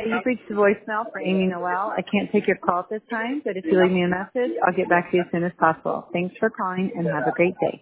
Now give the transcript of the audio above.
you've reached the voicemail for Amy Noel. I can't take your call at this time, but if you leave me a message, I'll get back to you as soon as possible. Thanks for calling and have a great day.